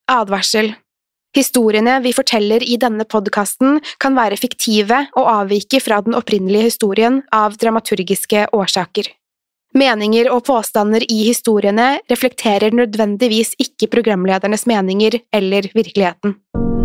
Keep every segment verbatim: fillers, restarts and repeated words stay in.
Advarsel. Historiene vi forteller i denne podcasten kan være fiktive og avvike fra den opprinnelige historien av dramaturgiske årsaker. Meninger og påstander i historiene reflekterer nødvendigvis ikke programledernes meninger eller virkeligheten.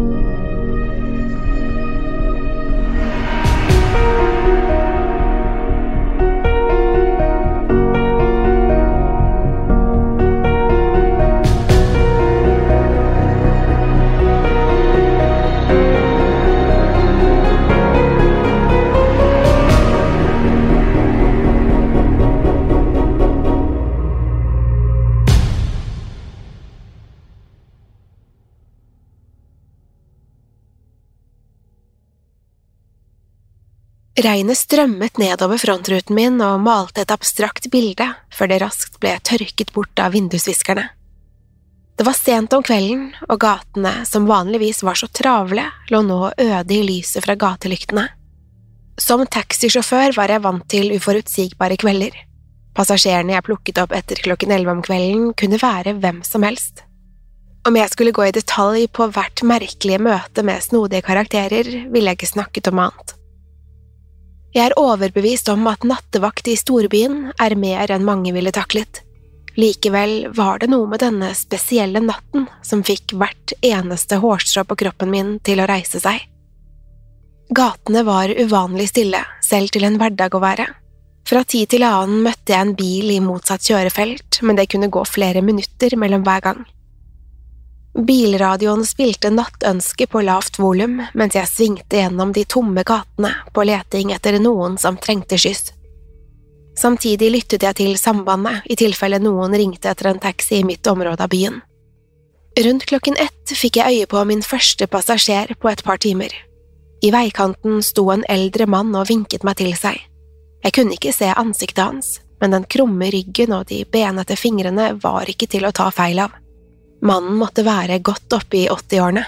Regnet strømmet nedover frontruten min og malte et abstrakt bilde, før det raskt ble tørket bort av vindusviskerne. Det var sent om kvelden, og gatene, som vanligvis var så travle, lå nå øde i lyset fra gatelyktene. Som taxisjåfør var jeg vant til uforutsigbare kvelder. Passasjerene jeg plukket opp etter klokken elleve om kvelden kunne være hvem som helst. Om jeg skulle gå i detalj på hvert merkelige møte med snodige karakterer, ville jeg ikke snakket om annet. Jeg er overbevist om at nattevakt i storbyen er mer enn mange ville taklet. Likevel var det noe med denne spesielle natten som fikk hvert eneste hårstrå på kroppen min til å reise seg. Gatene var uvanlig stille, selv til en hverdag å være. Fra tid til annen møtte jeg en bil i motsatt kjørefelt, men det kunne gå flere minutter mellom hver gang. Bilradioen spilte nattønske på lavt volum, mens jeg svingte gjennom de tomme gatene på leting etter noen som trengte skyss. Samtidig lyttet jeg til sambandet i tilfelle noen ringte etter en taxi i mitt område av byen. Rundt klokken ett fikk jeg øye på min første passasjer på et par timer. I veikanten sto en eldre mann og vinket meg til seg. Jeg kunne ikke se ansiktet hans, men den krumme ryggen og de benete fingrene var ikke til å ta feil av. Mannen måtte være godt oppe i åttiårene.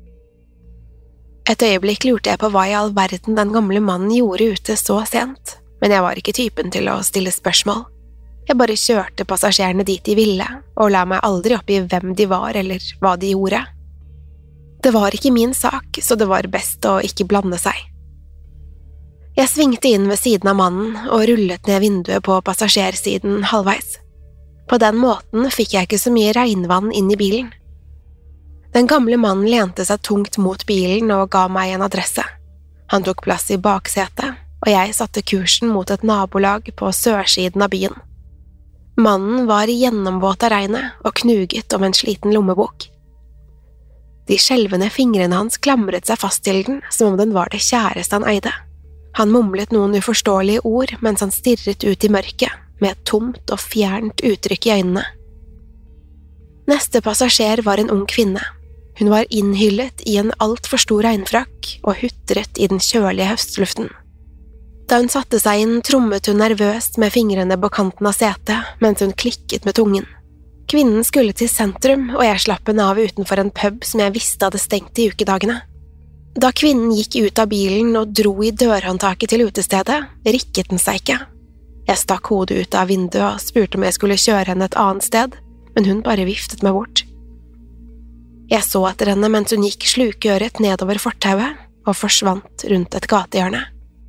Et øyeblikk lurte jeg på hva i all verden den gamle mannen gjorde ute så sent, men jeg var ikke typen til å stille spørsmål. Jeg bare kjørte passasjerene dit de ville, og la meg aldri opp i hvem de var eller hva de gjorde. Det var ikke min sak, så det var best å ikke blande seg. Jeg svingte inn ved siden av mannen og rullet ned vinduet på passasjersiden halvveis. På den måten fikk jeg ikke så mye regnvann inn i bilen. Den gamle mannen lente seg tungt mot bilen og ga meg en adresse. Han tok plass i baksetet, og jeg satte kursen mot et nabolag på sørsiden av byen. Mannen var gjennomvåt av regnet og knuget om en sliten lommebok. De skjelvende fingrene hans klamret seg fast til den som om den var det kjæreste han eide. Han mumlet noen uforståelige ord mens han stirret ut i mørket, med et tomt og fjernt uttrykk i øynene. Neste passasjer var en ung kvinne. Hun var innhyllet i en alt for stor regnfrakk og hutret i den kjølige høstluften. Da hun satte seg inn, trommet hun nervøst med fingrene på kanten av setet, mens hun klikket med tungen. Kvinnen skulle til sentrum, og jeg slapp henne av utenfor en pub som jeg visste hadde stengt i ukedagene. Da kvinnen gikk ut av bilen og dro i dørhåndtaket til utestedet, rikket den seg ikke. Jeg stakk hodet ut av vinduet og spurte om jeg skulle kjøre henne et annet sted, men hun bare viftet meg bort. Jeg så etter henne mens hun gikk slukøret nedover fortauet og forsvant rundt et gatehjørne.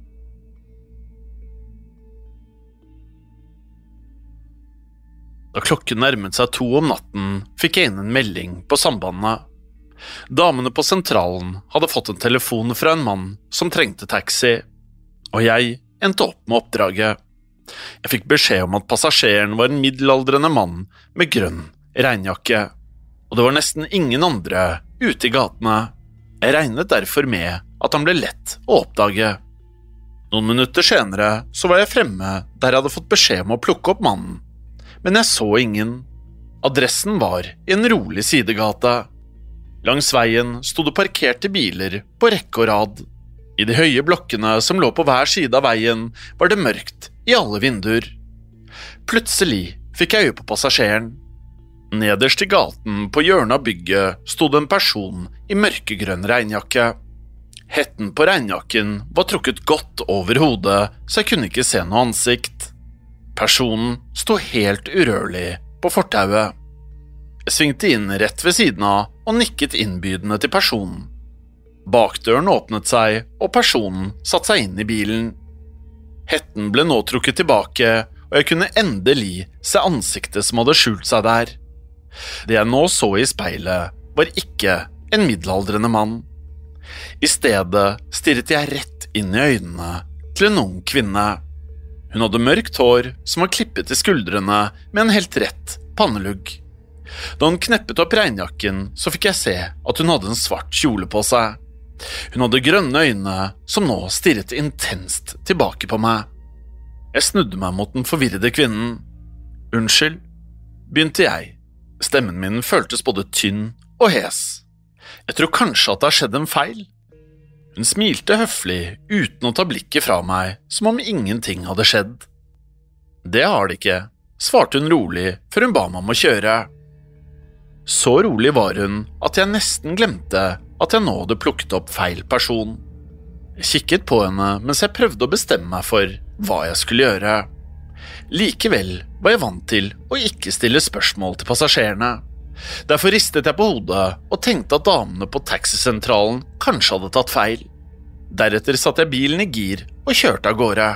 Da klokken nærmet seg to om natten, fikk jeg inn en melding på sambandet. Damene på sentralen hadde fått en telefon fra en mann som trengte taxi, og jeg endte opp med oppdraget. Jeg fikk beskjed om at passasjeren var en middelaldrende mann med grønn regnjakke, og det var nesten ingen andre ute i gatene. Jeg regnet derfor med at han ble lett å oppdage. Noen minutter senere så var jeg fremme der jeg hadde fått beskjed om å plukke opp mannen, men jeg så ingen. Adressen var i en rolig sidegate. Langs veien stod det parkerte biler på rekke og rad. I de høye blokkene som lå på hver side av veien var det mørkt i alle vinduer. Plutselig fikk jeg øye på passasjeren. Nederst i gaten på hjørnet av bygget stod en person i mørkegrønn regnjakke. Hetten på regnjakken var trukket godt over hodet, så jeg kunne ikke se noe ansikt. Personen sto helt urørlig på fortauet. Jeg svingte inn rett ved siden av og nikket innbydende til personen. Bakdøren åpnet seg, og personen satte seg inn i bilen. Hetten ble nå trukket tilbake, og jeg kunne endelig se ansiktet som hadde skjult seg der. Det jeg nå så i speilet, var ikke en middelaldrende mann. I stedet stirret jeg rett inn i øynene til en ung kvinne. Hun hadde mørkt hår som var klippet i skuldrene med en helt rett pannelugg. Da hun kneppet opp regnjakken, så fikk jeg se at hun hadde en svart kjole på seg. Hun hadde grønne øyne som nå stirret intenst tilbake på meg. Jeg snudde meg mot den forvirrede kvinnen. Unnskyld, begynte jeg. Stemmen min føltes både tynn og hes. Jeg tror kanskje at det har skjedd en feil. Hun smilte høflig uten å ta blikket fra meg, som om ingenting hadde skjedd. Det har det ikke, svarte hun rolig før hun ba meg om å kjøre. Så rolig var hun at jeg nesten glemte at jeg nå hadde plukket opp feil person. Jeg kikket på henne mens jeg prøvde å bestemme meg for hva jeg skulle gjøre. Likevel var jeg vant til å ikke stille spørsmål til passasjerene. Derfor ristet jeg på hodet og tenkte at damene på taxisentralen kanskje hadde tatt feil. Deretter satte jeg bilen i gir og kjørte av gårde.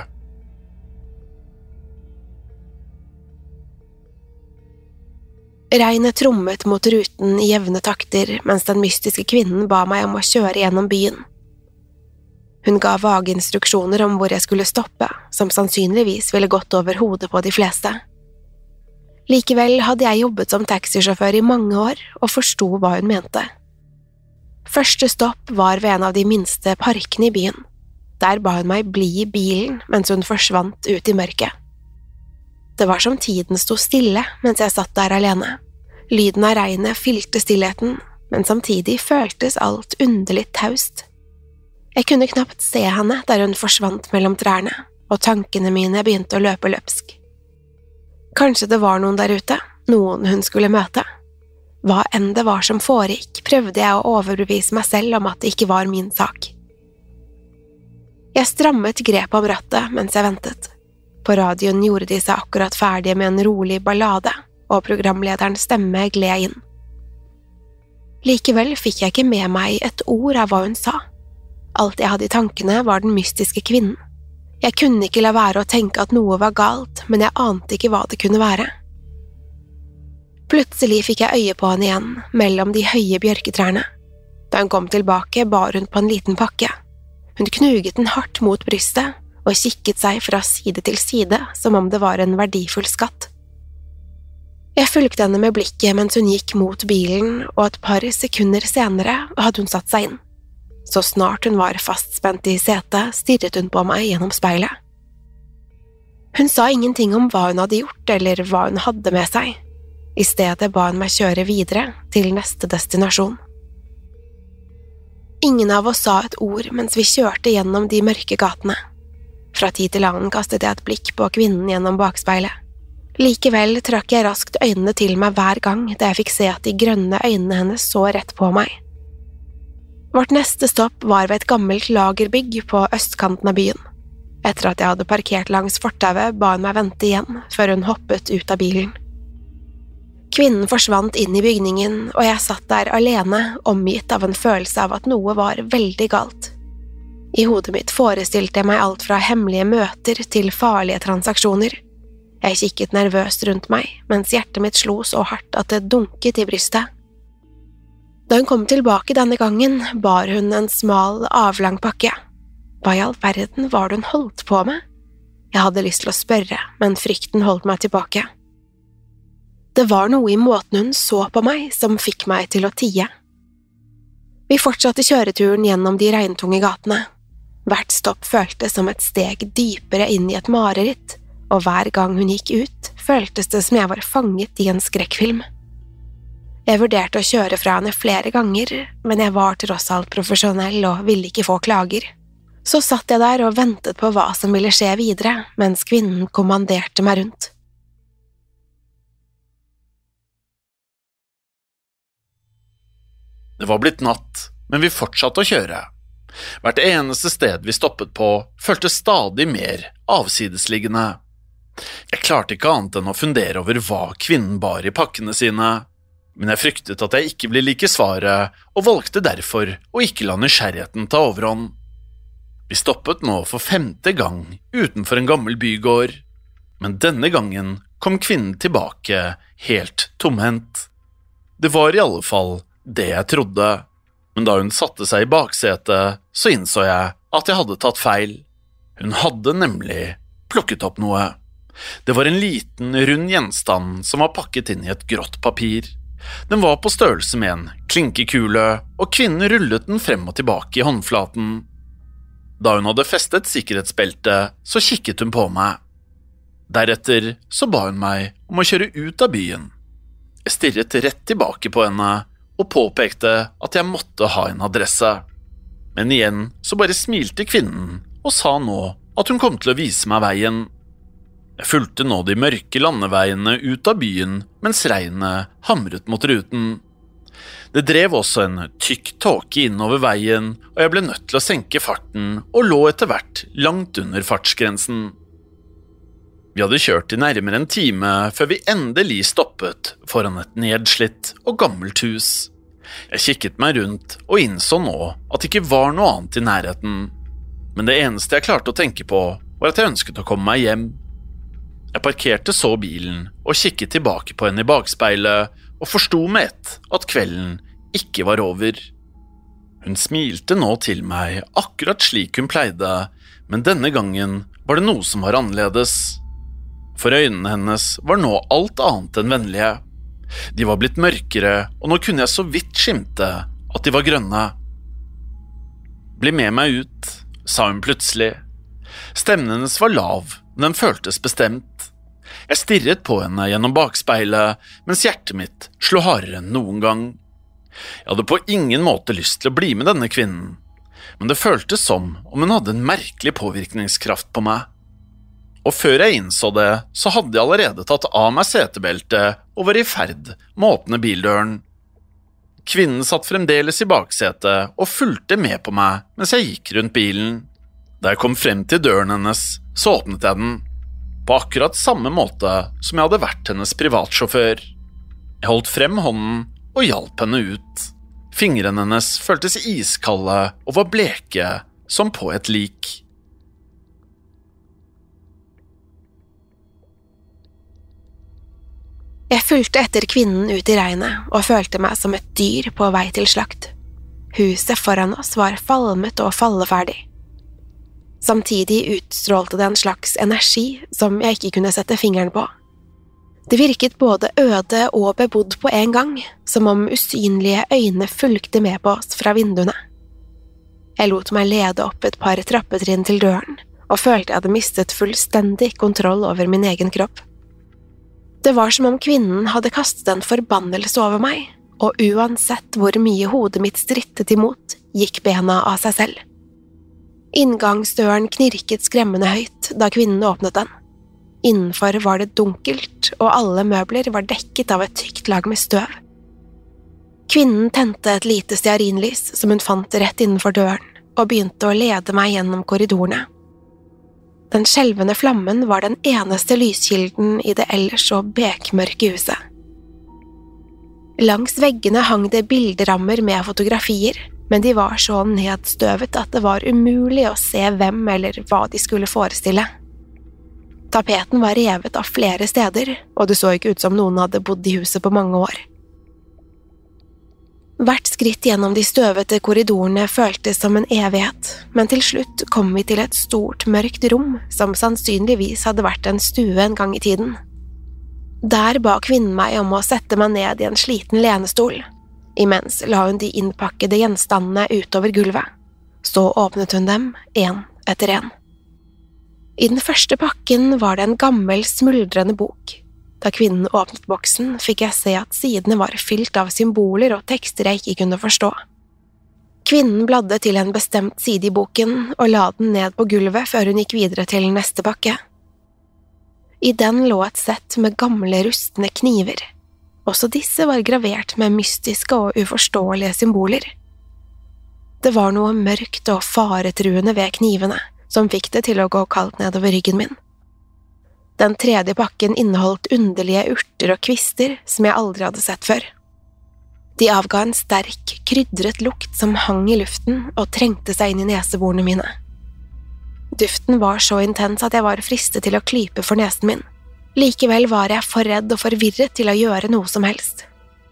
Regnet trommet mot ruten i jevne takter mens den mystiske kvinnen ba meg om å kjøre gjennom byen. Hun ga vage instruksjoner om hvor jeg skulle stoppe, som sannsynligvis ville gått over hodet på de fleste. Likevel hadde jeg jobbet som taxisjåfør i mange år og forsto hva hun mente. Første stopp var ved en av de minste parkene i byen. Der ba hun meg bli i bilen mens hun forsvant ut i mørket. Det var som tiden sto stille mens jeg satt der alene. Lyden av regnet fylte stillheten, men samtidig føltes alt underlig taust. Jeg kunne knapt se henne der hun forsvant mellom trærne, og tankene mine begynte å løpe løpsk. Kanskje det var noen der ute, noen hun skulle møte. Hva enn det var som foregikk, prøvde jeg å overbevise meg selv om at det ikke var min sak. Jeg strammet grepet om rattet mens jeg ventet. På radioen gjorde de seg akkurat ferdige med en rolig ballade, og programlederens stemme gled inn. Likevel fikk jeg ikke med meg et ord av hva hun sa. Alt jeg hadde i tankene var den mystiske kvinnen. Jeg kunne ikke la være å tenke at noe var galt, men jeg ante ikke hva det kunne være. Plutselig fikk jeg øye på henne igjen, mellom de høye bjørketrærne. Da hun kom tilbake, bar hun på en liten pakke. Hun knuget den hardt mot brystet, og kikket seg fra side til side som om det var en verdifull skatt. Jeg fulgte henne med blikket mens hun gikk mot bilen, og et par sekunder senere hadde hun satt seg inn. Så snart hun var fastspent i setet, stirret hun på meg gjennom speilet. Hun sa ingenting om hva hun hadde gjort eller hva hun hadde med seg. I stedet ba hun meg kjøre videre til neste destinasjon. Ingen av oss sa et ord mens vi kjørte gjennom de mørke gatene. Fra tid til annen kastet jeg et blikk på kvinnen gjennom bakspeilet. Likevel trakk jeg raskt øynene til meg hver gang da jeg fikk se at de grønne øynene hennes så rett på meg. Vårt neste stopp var ved et gammelt lagerbygg på østkanten av byen. Etter at jeg hadde parkert langs fortauet, ba hun meg vente igjen før hun hoppet ut av bilen. Kvinnen forsvant inn i bygningen, og jeg satt der alene, omgitt av en følelse av at noe var veldig galt. I hodet mitt forestilte jeg meg alt fra hemmelige møter til farlige transaksjoner. Jeg kikket nervøst rundt meg, mens hjertet mitt slo så hardt at det dunket i brystet. Da hun kom tilbake denne gangen, bar hun en smal, avlang pakke. Hva i all verden var det hun holdt på med? Jeg hadde lyst til å spørre, men frykten holdt meg tilbake. Det var noe i måten hun så på meg som fikk meg til å tie. Vi fortsatte kjøreturen gjennom de regntunge gatene. Hvert stopp føltes som et steg dypere inn i et mareritt, og hver gang hun gikk ut, føltes det som jeg var fanget i en skrekkfilm. Jeg vurderte å kjøre fra henne flere ganger, men jeg var tross alt profesjonell og ville ikke få klager. Så satt jeg der og ventet på hva som ville skje videre, mens kvinnen kommanderte meg rundt. Det var blitt natt, men vi fortsatte å kjøre. Hvert eneste sted vi stoppet på føltes stadig mer avsidesliggende. Jeg klarte ikke annet enn å fundere over hva kvinnen bar i pakkene sine. Men jeg fryktet at jeg ikke ble like svaret, og valgte derfor å ikke la nysgjerrigheten ta overhånd. Vi stoppet nå for femte gang utenfor en gammel bygård, men denne gangen kom kvinnen tilbake helt tomhendt. Det var i alle fall det jeg trodde, men da hun satte seg i baksetet, så innså jeg at jeg hadde tatt feil. Hun hadde nemlig plukket opp noe. Det var en liten, rund gjenstand som var pakket inn i et grått papir. Den var på størrelse med en klinkekule, og kvinnen rullet den frem og tilbake i håndflaten. Da hun hadde festet sikkerhetsbeltet, så kikket hun på meg. Deretter så ba hun meg om å kjøre ut av byen. Jeg stirret rett tilbake på henne, og påpekte at jeg måtte ha en adresse. Men igjen så bare smilte kvinnen, og sa nå at hun kom til å vise meg veien. Jeg fulgte nå de mørke landeveiene ut av byen, mens regnet hamret mot ruten. Det drev også en tykk tåke innover veien, og jeg ble nødt til å senke farten, og lå etter hvert langt under fartsgrensen. Vi hadde kjørt i nærmere en time før vi endelig stoppet foran et nedslitt og gammelt hus. Jeg kikket meg rundt og innså nå at det ikke var noe annet i nærheten. Men det eneste jeg klarte å tenke på var at jeg ønsket å komme meg hjem. Jeg parkerte så bilen og kikket tilbake på henne i bakspeilet og forstod med ett at kvelden ikke var over. Hun smilte nå til meg akkurat slik hun pleide, men denne gangen var det noe som var annerledes. For øynene hennes var nå alt annet enn vennlige. De var blitt mørkere, og nå kunne jeg så vidt skimte at de var grønne. «Bli med meg ut», sa hun plutselig. Stemmen hennes var lav, men den føltes bestemt. Jeg stirret på henne gjennom bakspeilet, mens hjertet mitt slo hardere enn noen gang. Jeg hadde på ingen måte lyst til å bli med denne kvinnen, men det føltes som om hun hadde en merkelig påvirkningskraft på meg. Og før jeg innså det, så hadde jeg allerede tatt av meg setebeltet og var i ferd med å åpne bildøren. Kvinnen satt fremdeles i baksetet og fulgte med på meg mens jeg gikk rundt bilen. Da jeg kom frem til døren hennes, så åpnet jeg den, på akkurat samme måte som jeg hadde vært hennes privatsjåfør. Jeg holdt frem hånden og hjalp henne ut. Fingrene hennes føltes iskalde og var bleke som på et lik. Jeg fulgte etter kvinnen ut i regnet og følte meg som et dyr på vei til slakt. Huset foran oss var falmet og falleferdig. Samtidig utstrålte det en slags energi som jeg ikke kunne sette fingeren på. Det virket både øde og bebodd på en gang, som om usynlige øyne fulgte med på oss fra vinduene. Jeg lot meg lede opp et par trappetrinn til døren, og følte jeg hadde mistet fullstendig kontroll over min egen kropp. Det var som om kvinnen hadde kastet en forbannelse over meg, og uansett hvor mye hodet mitt strittet imot, gikk bena av seg selv. Inngangsdøren knirket skremmende høyt da kvinnen åpnet den. Innenfor var det dunkelt, og alle møbler var dekket av et tykt lag med støv. Kvinnen tente et lite stearinlys som hun fant rett innenfor døren, og begynte å lede meg gjennom korridorene. Den skjelvende flammen var den eneste lyskilden i det ellers så bekmørke huset. Langs veggene hang det bilderammer med fotografier, men de var så nedstøvet at det var umulig å se hvem eller hva de skulle forestille. Tapeten var revet av flere steder, og det så ikke ut som noen hadde bodd i huset på mange år. Hvert skritt gjennom de støvete korridorene føltes som en evighet, men til slutt kom vi til et stort, mørkt rom som sannsynligvis hadde vært en stue en gang i tiden. Der ba kvinnen meg om å sette meg ned i en sliten lenestol. Imens la hun de innpakkede gjenstandene utover gulvet. Så åpnet hun dem, en etter en. I den første pakken var det en gammel, smuldrende bok. Da kvinnen åpnet boksen, fikk jeg se at sidene var fylt av symboler og tekster jeg ikke kunne forstå. Kvinnen bladde til en bestemt side i boken og la den ned på gulvet før hun gikk videre til neste pakke. I den lå et sett med gamle, rustne kniver. Også disse var gravert med mystiske og uforståelige symboler. Det var noe mørkt og faretruende ved knivene, som fikk det til å gå kaldt nedover ryggen min. Den tredje pakken inneholdt underlige urter og kvister som jeg aldri hadde sett før. De avga en sterk, krydret lukt som hang i luften og trengte seg inn i neseborene mine. Duften var så intens at jeg var fristet til å klype for nesen min. Likevel var jeg for redd og forvirret til å gjøre noe som helst.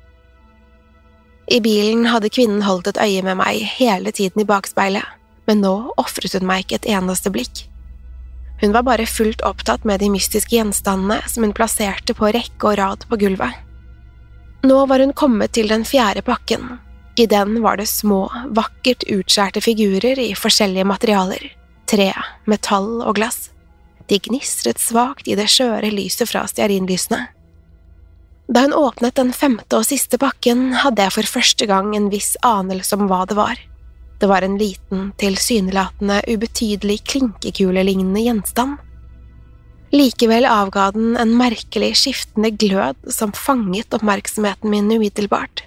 I bilen hadde kvinnen holdt et øye med meg hele tiden i bakspeilet, men nå offret hun meg ikke et eneste blikk. Hun var bare fullt opptatt med de mystiske gjenstandene som hun plasserte på rekke og rad på gulvet. Nå var hun kommet til den fjerde pakken. I den var det små, vakkert utskjærte figurer i forskjellige materialer, tre, metall og glass. De gnistret svagt i det skjøre lyset fra stearinlysene. Da hun åpnet den femte og siste pakken, hadde jeg for første gang en viss anelse om hva det var. Det var en liten, tilsynelatende ubetydelig klinkekulignende gjenstand. Likevel avga den en merkelig skiftende glød som fanget oppmerksomheten min umiddelbart.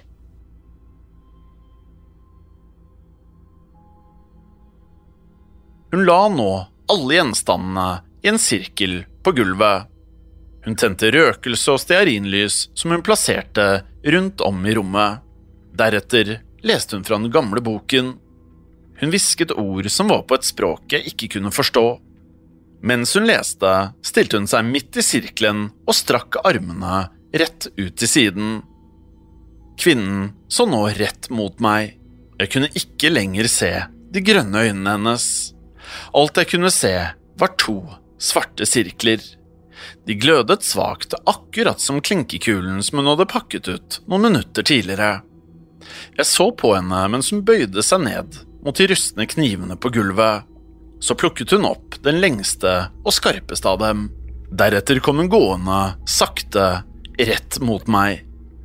Hun la nå alle gjenstandene i en sirkel på gulvet. Hun tente røkelse og stearinlys som hun plasserte rundt om i rommet. Deretter leste hun fra den gamle boken. Hun hvisket ord som var på et språk jeg ikke kunne forstå. Mens hun leste, stilte hun seg midt i sirkelen og strakk armene rett ut til siden. Kvinnen så nå rett mot meg. Jeg kunne ikke lenger se de grønne øynene hennes. Alt jeg kunne se var to svarte sirkler. De glødet svagt, akkurat som klinkekulen som hun hadde pakket ut noen minutter tidligere. Jeg så på henne mens hun bøyde seg ned mot de rustne knivene på gulvet. Så plukket hun opp den lengste og skarpeste av dem. Deretter kom hun gående, sakte, rett mot meg.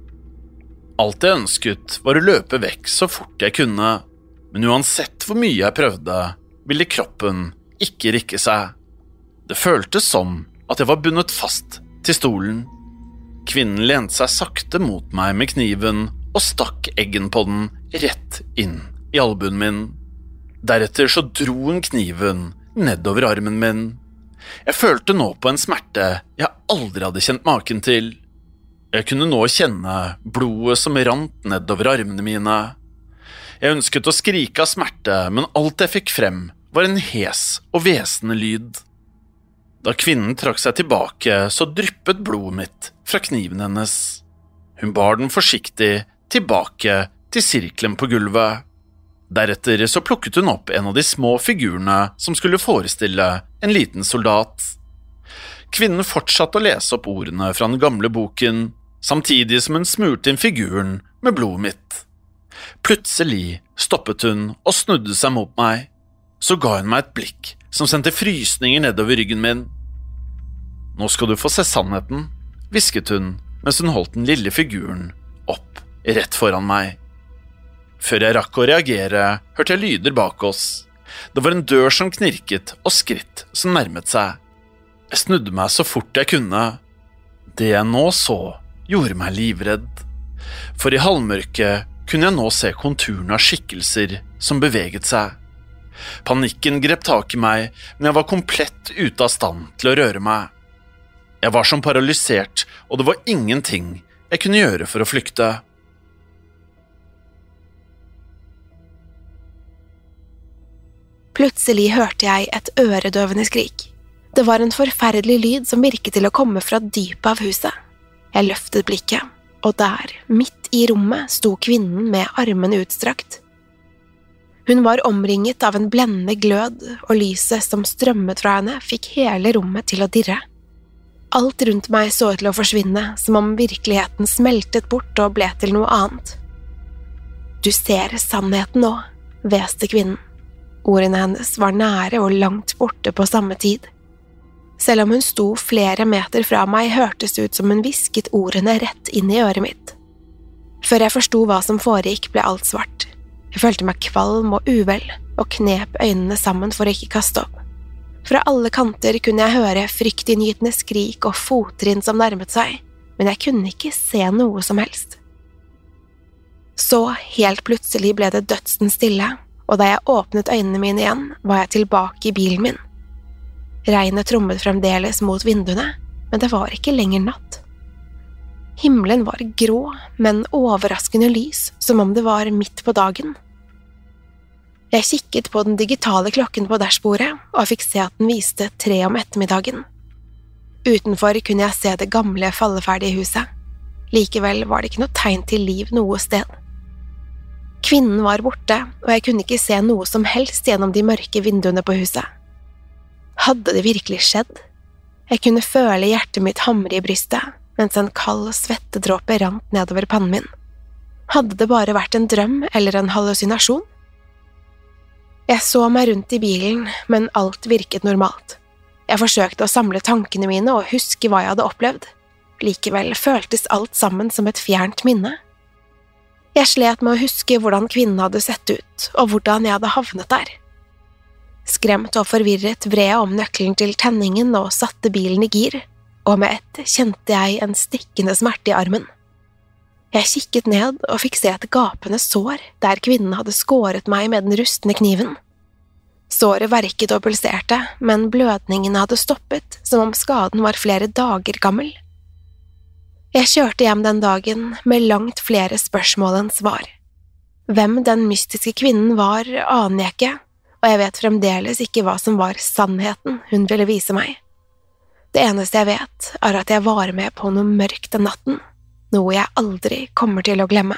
Alt jeg ønsket var å løpe vekk så fort jeg kunne, men uansett hvor mye jeg prøvde, ville kroppen ikke rikke seg. Det føltes som at jeg var bundet fast til stolen. Kvinnen lente seg sakte mot meg med kniven og stakk eggen på den rett inn i albuen min. Deretter så dro hun kniven nedover armen min. Jeg følte nå på en smerte jeg aldri hadde kjent maken til. Jeg kunne nå kjenne blodet som rant nedover armene mine. Jeg ønsket å skrike av smerte, men alt jeg fikk frem var en hes og hvesende lyd. Da kvinnen trakk seg tilbake, så dryppet blodet mitt fra kniven hennes. Hun bar den forsiktig tilbake til sirkelen på gulvet. Deretter så plukket hun opp en av de små figurene som skulle forestille en liten soldat. Kvinnen fortsatte å lese opp ordene fra den gamle boken, samtidig som hun smurte inn figuren med blodet mitt. Plutselig stoppet hun og snudde seg mot meg. Så ga hun meg et blikk som sendte frysninger nedover ryggen min. «Nå skal du få se sannheten», hvisket hun mens hun holdt den lille figuren opp rett foran meg. Før jeg rakk å reagere, hørte jeg lyder bak oss. Det var en dør som knirket og skritt som nærmet seg. Jeg snudde meg så fort jeg kunne. Det jeg nå så, gjorde meg livredd. For i halvmørket kunne jeg nå se konturene av skikkelser som beveget seg. Panikken grep tak i meg, men jeg var komplett ute av stand til å røre meg. Jeg var som paralysert, og det var ingenting jeg kunne gjøre for å flykte. Plutselig hørte jeg et øredøvende skrik. Det var en forferdelig lyd som virket til å komme fra dypet av huset. Jeg løftet blikket, og der, midt i rommet, sto kvinnen med armene utstrakt. Hun var omringet av en blendende glød, og lyset som strømmet fra henne fikk hele rommet til å dirre. Alt rundt meg så ut til å forsvinne, som om virkeligheten smeltet bort og ble til noe annet. «Du ser sannheten nå», hveste kvinnen. Ordene hennes var nære og langt borte på samme tid. Selv om hun sto flere meter fra meg, hørtes det ut som hun hvisket ordene rett inn i øret mitt. Før jeg forsto hva som foregikk, ble alt svart. Jeg følte meg kvalm og uvel, og knep øynene sammen for å ikke kaste opp. Fra alle kanter kunne jeg høre fryktinngytende skrik og fottrinn som nærmet seg, men jeg kunne ikke se noe som helst. Så, helt plutselig ble det dødsens stille, og da jeg åpnet øynene mine igjen, var jeg tilbake i bilen min. Regnet trommet fremdeles mot vinduene, men det var ikke lenger natt. Himmelen var grå, men overraskende lys, som om det var midt på dagen. Jeg kikket på den digitale klokken på dashbordet, og fikk se at den viste tre om ettermiddagen. Utenfor kunne jeg se det gamle falleferdige huset. Likevel var det ikke noe tegn til liv noe sted. Kvinnen var borte, og jeg kunne ikke se noe som helst gjennom de mørke vinduene på huset. Hadde det virkelig skjedd? Jeg kunne føle hjertet mitt hamre i brystet, mens en kald svettedråpe rant nedover pannen min. Hadde det bare vært en drøm eller en hallusinasjon? Jeg så meg rundt i bilen, men alt virket normalt. Jeg forsøkte å samle tankene mine og huske hva jeg hadde opplevd. Likevel føltes alt sammen som et fjernt minne. Jeg slet med å huske hvordan kvinnen hadde sett ut, og hvordan jeg hadde havnet der. Skremt og forvirret vred jeg om nøkkelen til tenningen og satte bilen i gir, og med ett kjente jeg en stikkende smerte i armen. Jeg kikket ned og fikk se et gapende sår der kvinnen hadde skåret meg med den rustne kniven. Såret verket og pulserte, men blødningene hadde stoppet, som om skaden var flere dager gammel. Jeg kjørte hjem den dagen med langt flere spørsmål enn svar. Hvem den mystiske kvinnen var, aner jeg ikke, og jeg vet fremdeles ikke hva som var sannheten hun ville vise meg. Det eneste jeg vet, er at jeg var med på noe mørkt den natten, noe jeg aldri kommer til å glemme.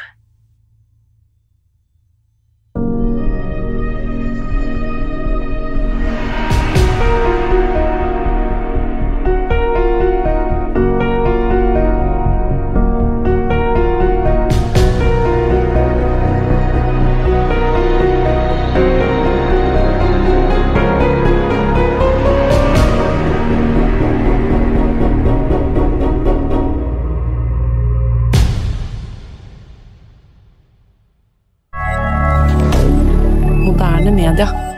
Moderne media.